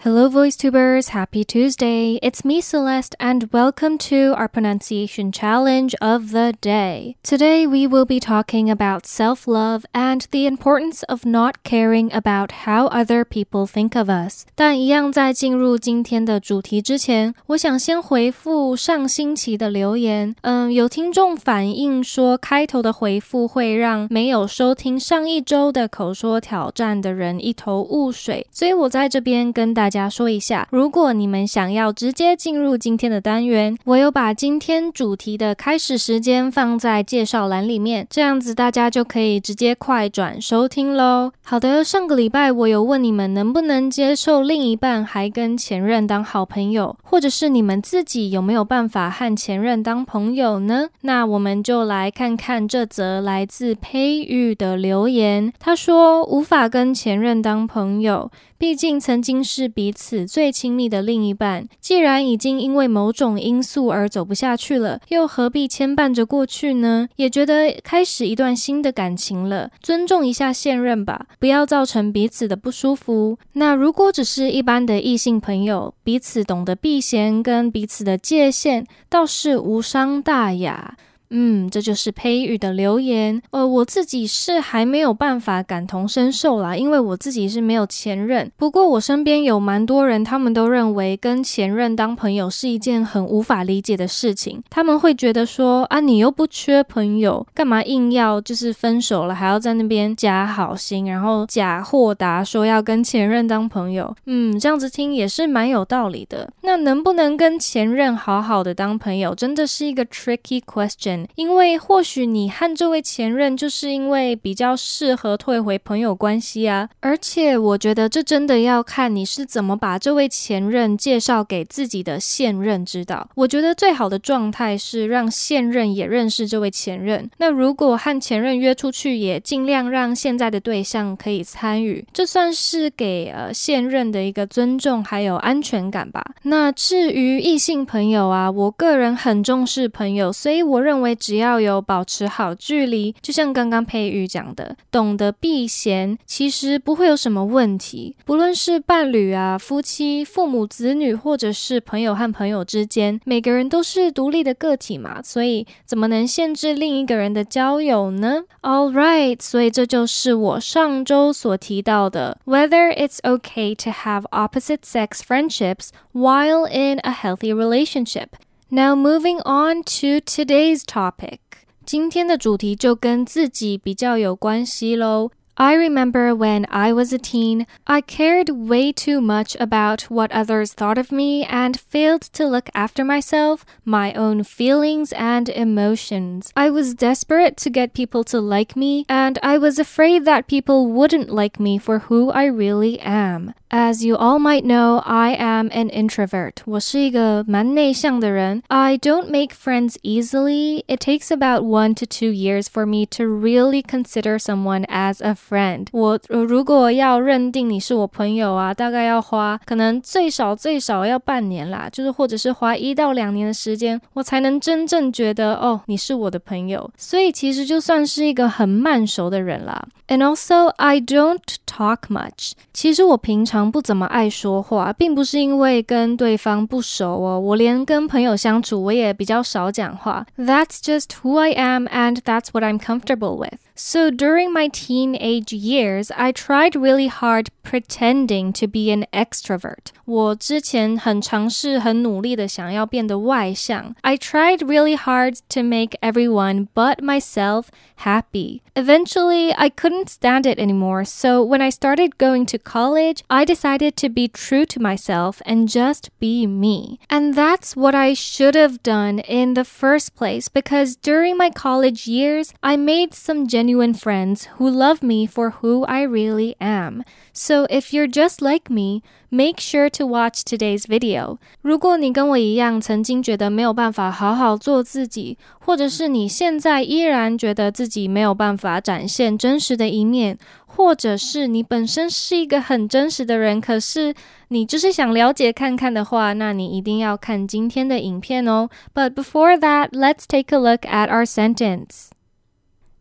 Hello VoiceTubers, happy Tuesday. It's me Celeste and welcome to our pronunciation challenge of the day. Today we will be talking about self-love and the importance of not caring about how other people think of us. 但一样在进入今天的主题之前，我想先回复上星期的留言。有听众反映说开头的回复会让没有收听上一周的口说挑战的人一头雾水，所以我在这边跟大家说一下，如果你们想要直接进入今天的单元，我有把今天主题的开始时间放在介绍栏里面，这样子大家就可以直接快转收听咯。好的，上个礼拜我有问你们能不能接受另一半还跟前任当好朋友，或者是你们自己有没有办法和前任当朋友呢？那我们就来看看这则来自佩玉的留言。他说无法跟前任当朋友，毕竟曾经是彼此最亲密的另一半，既然已经因为某种因素而走不下去了，又何必牵绊着过去呢？也觉得开始一段新的感情了，尊重一下现任吧，不要造成彼此的不舒服。那如果只是一般的异性朋友，彼此懂得避嫌跟彼此的界限，倒是无伤大雅。这就是佩玉的留言。我自己是还没有办法感同身受啦，因为我自己是没有前任。不过我身边有蛮多人，他们都认为跟前任当朋友是一件很无法理解的事情。他们会觉得说你又不缺朋友，干嘛硬要就是分手了还要在那边假好心，然后假豁达说要跟前任当朋友。这样子听也是蛮有道理的。那能不能跟前任好好的当朋友，真的是一个 tricky question。因为或许你和这位前任就是因为比较适合退回朋友关系啊，而且我觉得这真的要看你是怎么把这位前任介绍给自己的现任知道。我觉得最好的状态是让现任也认识这位前任，那如果和前任约出去，也尽量让现在的对象可以参与，这算是给现任的一个尊重还有安全感吧。那至于异性朋友啊，我个人很重视朋友，所以我认为只要有保持好距离，就像刚刚佩玉讲的，懂得避嫌，其实不会有什么问题。不论是伴侣啊、夫妻、父母、子女，或者是朋友和朋友之间，每个人都是独立的个体嘛，所以怎么能限制另一个人的交友呢？ Alright， 所以这就是我上周所提到的 Whether it's okay to have opposite sex friendships while in a healthy relationship。Now moving on to today's topic. 今天的主题就跟自己比较有关系咯。I remember when I was a teen, I cared way too much about what others thought of me and failed to look after myself, my own feelings and emotions. I was desperate to get people to like me, and I was afraid that people wouldn't like me for who I really am.As you all might know, I am an introvert. 我是一个蛮内向的人。I don't make friends easily. It takes about 1 to 2 years for me to really consider someone as a friend. 我如果要认定你是我朋友啊，大概要花可能最少要半年啦，就是或者是花1到2年的时间，我才能真正觉得你是我的朋友。所以其实就算是一个很慢熟的人啦。And also, I don't talk much. 其实我平常不怎么爱说话，并不是因为跟对方不熟我连跟朋友相处我也比较少讲话。That's just who I am and that's what I'm comfortable with. So during my teenage years, I tried really hard pretending to be an extrovert. 我之前很尝试很努力的想要变得外向。I tried really hard to make everyone but myself happy. Eventually, I couldn't stand it anymore, so when I started going to college, I decided to be true to myself and just be me. And that's what I should have done in the first place, because during my college years, I made some genuine friends who love me for who I really am. So if you're just like me, make sure to watch today's video. 如果你跟我一样曾经觉得没有办法好好做自己，或者是你现在依然觉得自己没有办法展现真实的一面，或者是你本身是一个很真实的人，可是你就是想了解看看的话，那你一定要看今天的影片哦。But before that, let's take a look at our sentence.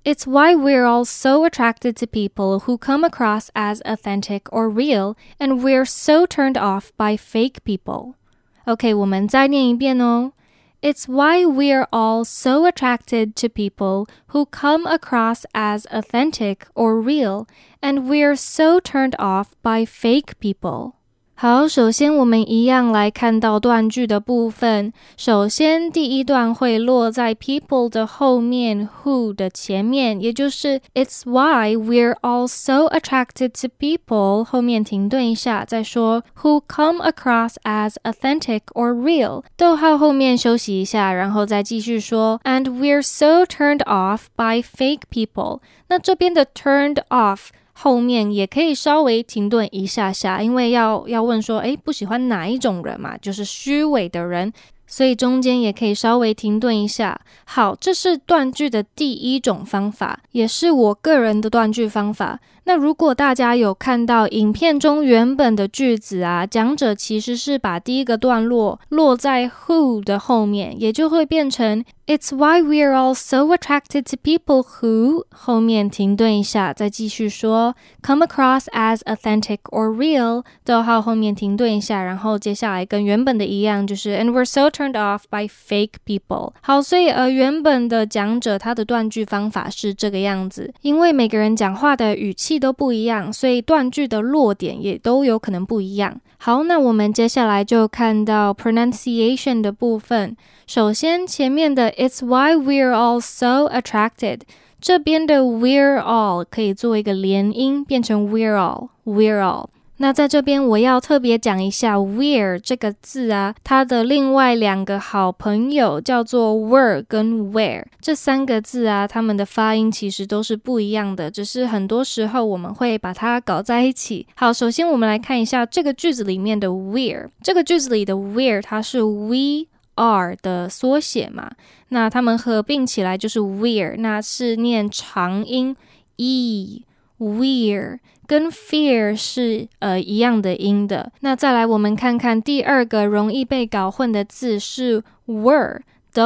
It's why we're all so attracted to people who come across as authentic or real, and we're so turned off by fake people. OK, 我们再念一遍哦。It's why we're all so attracted to people who come across as authentic or real, and we're so turned off by fake people. 好，首先我们一样来看到断句的部分。首先第一段会落在 people 的后面 who 的前面，也就是 It's why we're all so attracted to people 后面停顿一下，再说 who come across as authentic or real 逗号后面休息一下，然后再继续说 and we're so turned off by fake people。 那这边的 turned off后面也可以稍微停顿一下下，因为要问说不喜欢哪一种人嘛，就是虚伪的人，所以中间也可以稍微停顿一下。好，这是断句的第一种方法，也是我个人的断句方法。那如果大家有看到影片中原本的句子啊，讲者其实是把第一个段落落在 who 的后面，也就会变成 It's why we're all so attracted to people who 后面停顿一下，再继续说 come across as authentic or real 逗号后面停顿一下，然后接下来跟原本的一样，就是 and we're so turned off by fake people。 好，所以原本的讲者他的断句方法是这个样子，因为每个人讲话的语气都不一样，所以断句的落点也都有可能不一样。好，那我们接下来就看到 pronunciation 的部分。首先前面的 It's why we're all so attracted， 这边的 we're all 可以做一个连音变成 we're all。那在这边我要特别讲一下 we're 这个字啊，它的另外两个好朋友叫做 were 跟 where， 这三个字啊，它们的发音其实都是不一样的，只是很多时候我们会把它搞在一起。好，首先我们来看一下这个句子里面的 we're， 这个句子里的 we're 它是 we are 的缩写嘛，那它们合并起来就是 we're， 那是念长音 e we're，跟 fear 是一样的音的。那再来我们看看第二个容易被搞混的字是 were，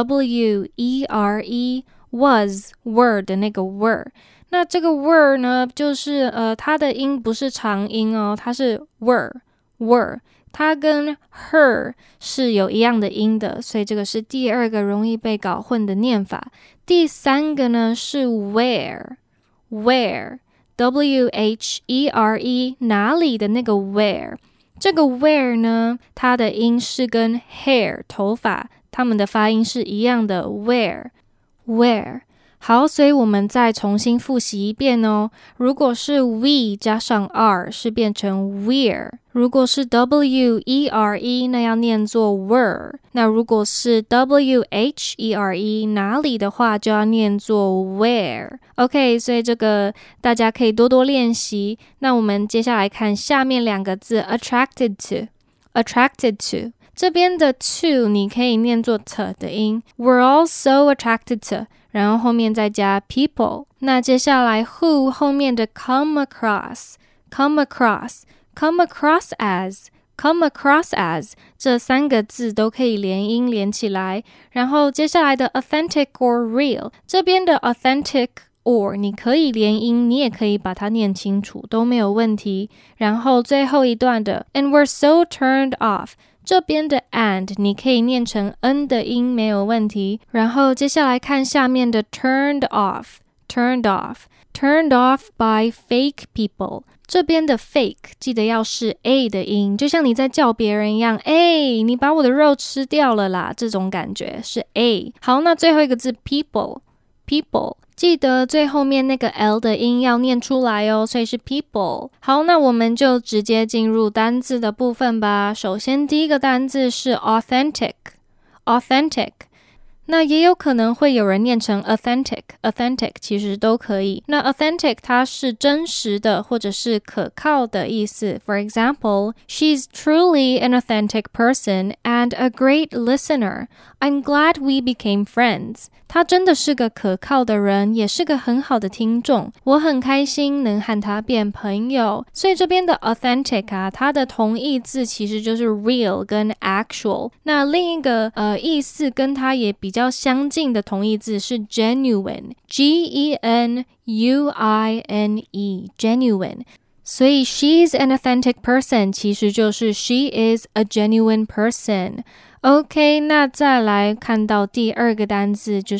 W-E-R-E was were 的那个 were。 那这个 were 呢，就是它的音不是长音哦，它是 were， 它跟 her 是有一样的音的，所以这个是第二个容易被搞混的念法。第三个呢是 where W-H-E-R-E 哪里的那个 where， 这个 where 呢，它的音是跟 hair 头发它们的发音是一样的 where。 好，所以我们再重新复习一遍哦。如果是 we 加上 r 是变成 we're， 如果是 W-E-R-E 那要念作 were， 那如果是 W-H-E-R-E 哪里的话就要念作 where。 OK， 所以这个大家可以多多练习。那我们接下来看下面两个字 attracted to， 这边的 to 你可以念作 t 的音， We're all so attracted to， 然后后面再加 people。 那接下来 who 后面的 come across as 这三个字都可以连音连起来。然后接下来的 authentic or real， 这边的 authentic or 你可以连音，你也可以把它念清楚，都没有问题。然后最后一段的 and we're so turned off， 这边的 and 你可以念成 n 的音，没有问题。然后接下来看下面的 turned off by fake people， 这边的 fake 记得要是 a 的音，就像你在叫别人一样，你把我的肉吃掉了啦，这种感觉是 a。 好，那最后一个字 people， 记得最后面那个 l 的音要念出来哦，所以是 people。 好，那我们就直接进入单字的部分吧。首先第一个单字是 authentic， 那也有可能会有人念成 authentic， 其实都可以。那 authentic 它是真实的或者是可靠的意思。 For example, she's truly an authentic person and a great listener. I'm glad we became friends. 她真的是个可靠的人，也是个很好的听众，我很开心能和她变朋友。所以这边的 authentic 啊，它的同义字其实就是 real 跟 actual。那另一个意思跟它也比较相近的同义字是 genuine Genuine genuine， 所以 she's an authentic person 其实就是 she is a genuine person。 OK， 那再来看到第二个单字就是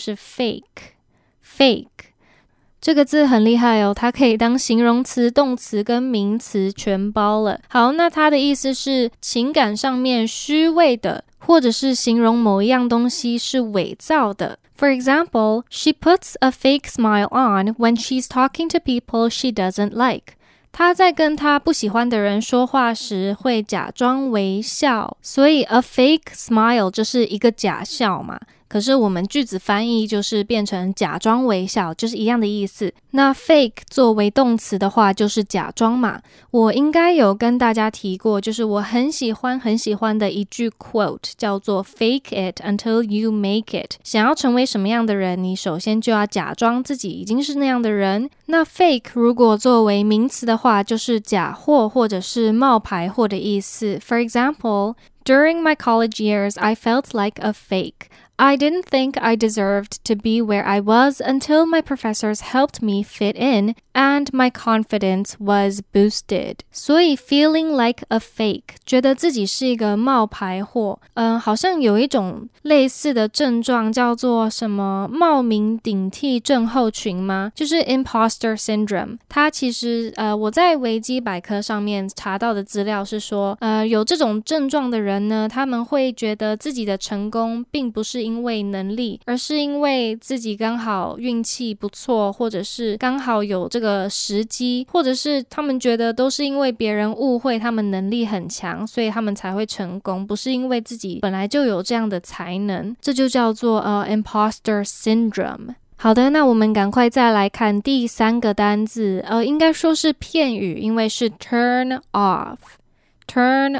fake 这个字很厉害哦，它可以当形容词、动词跟名词全包了。好，那它的意思是情感上面虚伪的，或者是形容某一样东西是伪造的。For example, she puts a fake smile on when she's talking to people she doesn't like. 她在跟她不喜欢的人说话时会假装微笑，所以 a fake smile 就是一个假笑嘛。可是我们句子翻译就是变成假装微笑，就是一样的意思。那 fake 作为动词的话就是假装嘛。我应该有跟大家提过，就是我很喜欢的一句 quote 叫做 fake it until you make it。 想要成为什么样的人，你首先就要假装自己已经是那样的人。那 fake 如果作为名词的话，就是假货或者是冒牌货的意思。 For example, during my college years, I felt like a fake.I didn't think I deserved to be where I was until my professors helped me fit in and my confidence was boosted. 所以 feeling like a fake 觉得自己是一个冒牌货，好像有一种类似的症状叫做什么冒名顶替症候群吗？就是 imposter syndrome。 它其实我在维基百科上面查到的资料是说有这种症状的人呢，他们会觉得自己的成功并不是因为能力，而是因为自己刚好运气不错，或者是刚好有这个时机，或者是他们觉得都是因为别人误会他们能力很强，所以他们才会成功，不是因为自己本来就有这样的才能。这就叫做imposter syndrome。好的，那我们赶快再来看第三个单字，应该说是片语，因为是 turn off。turn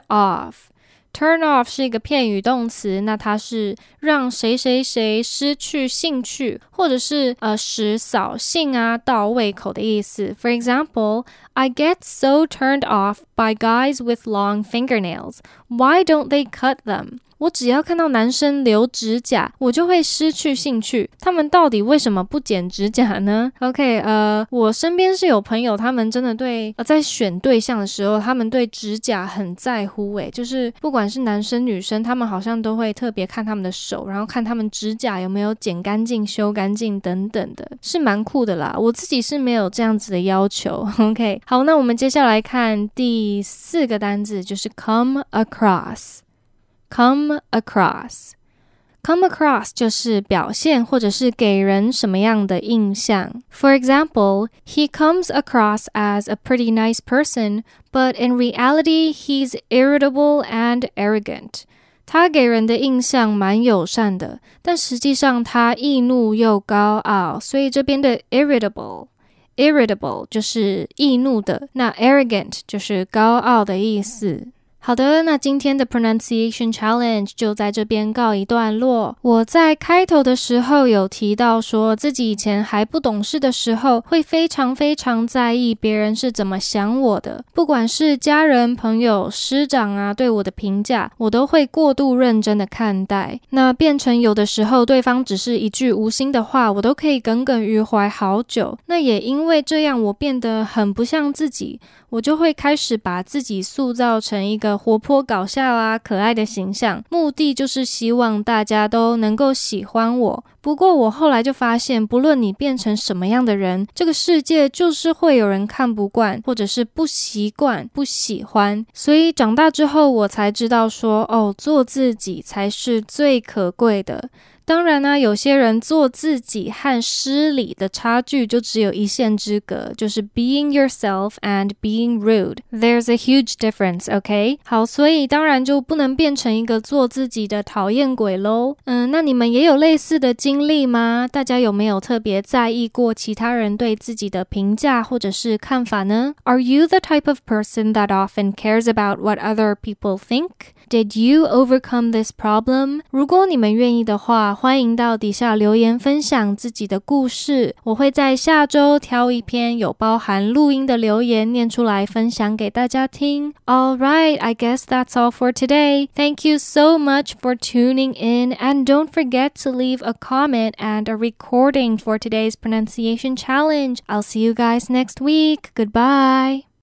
off 是一个片语动词，那它是让谁谁谁失去兴趣，或者是使扫兴啊、倒胃口的意思。For example, I get so turned off by guys with long fingernails. Why don't they cut them?我只要看到男生留指甲，我就会失去兴趣。他们到底为什么不剪指甲呢？ OK， 我身边是有朋友，他们真的对在选对象的时候，他们对指甲很在乎就是不管是男生女生，他们好像都会特别看他们的手，然后看他们指甲有没有剪干净、修干净等等的，是蛮酷的啦。我自己是没有这样子的要求。OK， 好，那我们接下来看第四个单字，就是 come across。Come across 就是表现或者是给人什么样的印象。For example, he comes across as a pretty nice person, but in reality, he's irritable and arrogant. 他给人的印象蛮友善的，但实际上他易怒又高傲，所以这边的 irritable 就是易怒的，那 arrogant 就是高傲的意思。好的，那今天的 pronunciation challenge 就在这边告一段落。我在开头的时候有提到说，自己以前还不懂事的时候，会非常在意别人是怎么想我的，不管是家人、朋友、师长啊对我的评价，我都会过度认真的看待。那变成有的时候对方只是一句无心的话，我都可以耿耿于怀好久。那也因为这样，我变得很不像自己，我就会开始把自己塑造成一个活泼搞笑啊、可爱的形象，目的就是希望大家都能够喜欢我。不过我后来就发现，不论你变成什么样的人，这个世界就是会有人看不惯，或者是不习惯、不喜欢。所以长大之后，我才知道说，做自己才是最可贵的。当然呢，有些人做自己和失礼的差距就只有一线之隔，就是 being yourself and being rude. There's a huge difference, okay? 好，所以当然就不能变成一个做自己的讨厌鬼咯。那你们也有类似的经历吗？大家有没有特别在意过其他人对自己的评价或者是看法呢？ Are you the type of person that often cares about what other people think?Did you overcome this problem? 如果你们愿意的话， 欢迎到底下留言分享自己的故事，我会在下周挑一篇有包含录音的留言念出来分享给大家听。Alright, I guess that's all for today. Thank you so much for tuning in, and don't forget to leave a comment and a recording for today's pronunciation challenge. I'll see you guys next week. Goodbye.